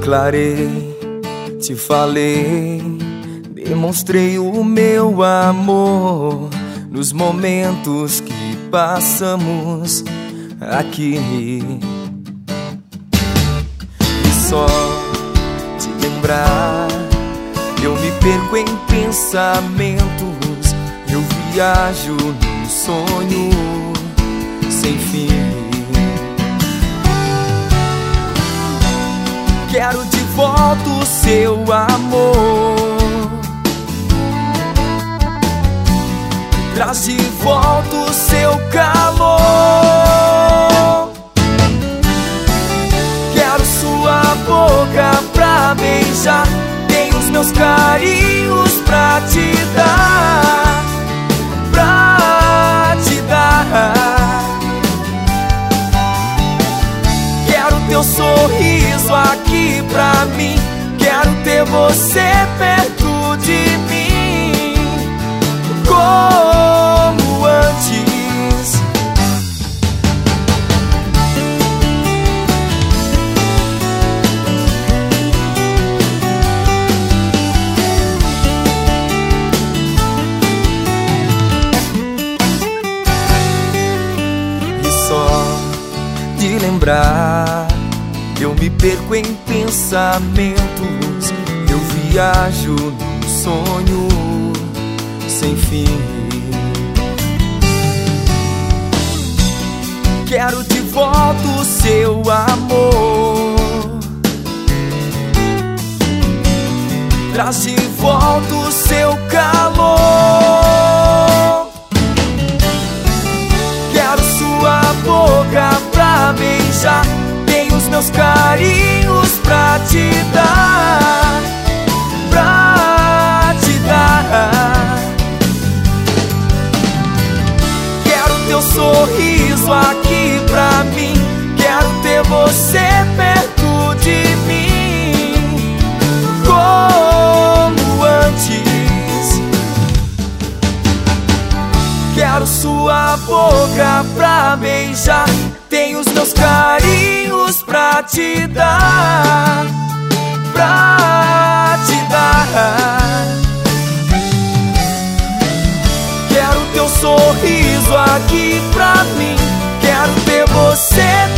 declarei, te falei, demonstrei o meu amor nos momentos que passamos aqui. E só de lembrar, eu me perco em pensamentos, eu viajo num sonho sem fim. Quero de volta o seu amor, traz de volta o seu calor. Quero sua boca pra beijar, tenho os meus carinhos pra te dar, pra te dar. Quero teu sorriso aqui pra mim, quero ter você perto de mim, como antes. E só de lembrar, eu me perco em pensamentos, eu viajo num sonho sem fim. Quero de volta o seu amor, traz de volta o seu calor. Quero sua boca pra beijar, tenho os meus carinhos pra te dar, pra te dar. Quero teu sorriso aqui pra mim, quero ter você perto de mim, como antes. Quero sua boca pra beijar, tenho os meus carinhos pra te dar, pra te dar. Quero teu sorriso aqui pra mim, quero ter você